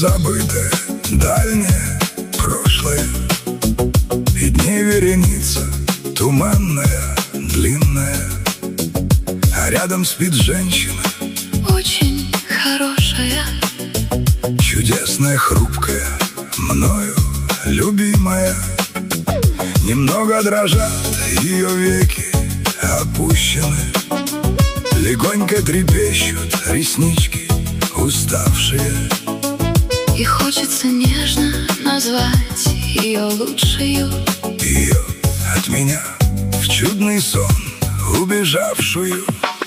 забытое, дальнее прошлое, и дней вереница туманная, длинная, а рядом спит женщина, очень хорошая, чудесная, хрупкая, мною любимая. Немного дрожат ее веки опущены, легонько трепещут реснички уставшие. и хочется нежно назвать ее лучшею. Ее от меня в чудный сон убежавшую.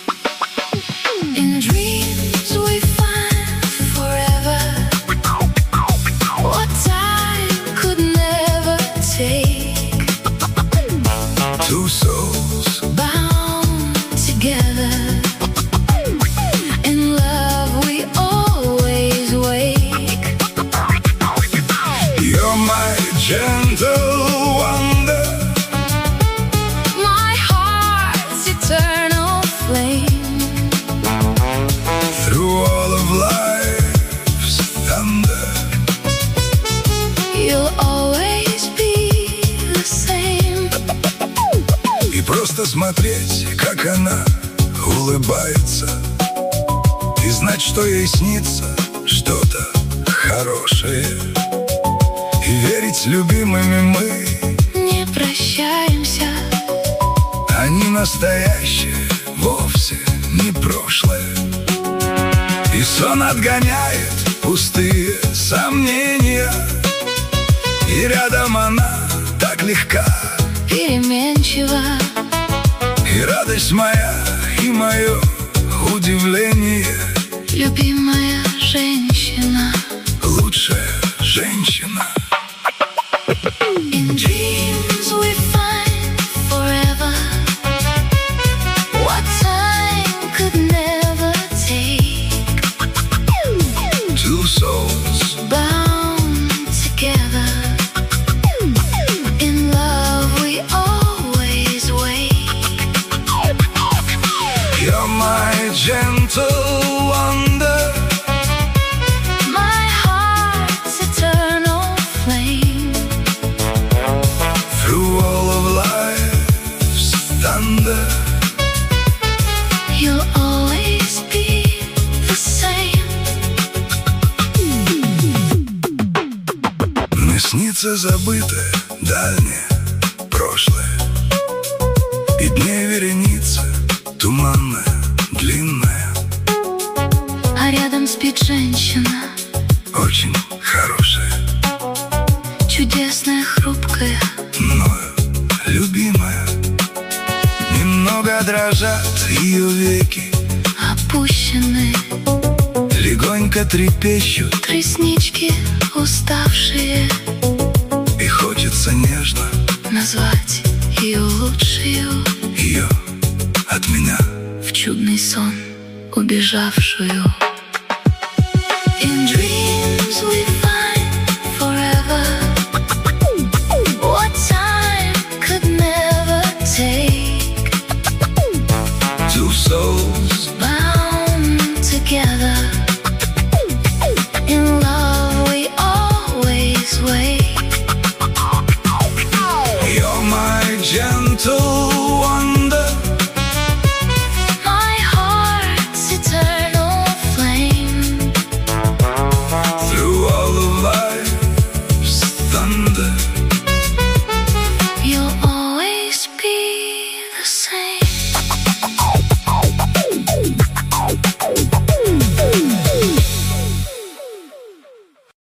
In dreams we find forever what time could never take. Two souls Bound together in love we always wake. You're my gentle wonder, My heart's eternal flame. through all of life's thunder. You'll always be the same. И просто смотреть, как она улыбается, и знать, что ей снится что-то хорошее, и верить, любимыми мы Не прощаемся. они настоящее, вовсе не прошлое. И сон отгоняет пустые сомнения, и рядом она так легка, Переменчиво. и радость моя, и мое удивление. Любимая женщина. Лучшая женщина. In dreams we find forever what time could never take. Two souls Bound together in love we always wake. You're my gentle wonder, My heart's eternal flame. through all of life's thunder. You'll always be the same. Мне снится забытое, дальнее прошлое, и дней вереница туманная, длинная, А рядом спит женщина, очень хорошая, чудесная, хрупкая. мною любимая. Немного дрожат ее веки, Опущены легонько трепещут, реснички уставшие. и хочется нежно Назвать ее лучшею, ее от меня. в чудный сон убежавшую. In dreams we find forever what time could never take. Two souls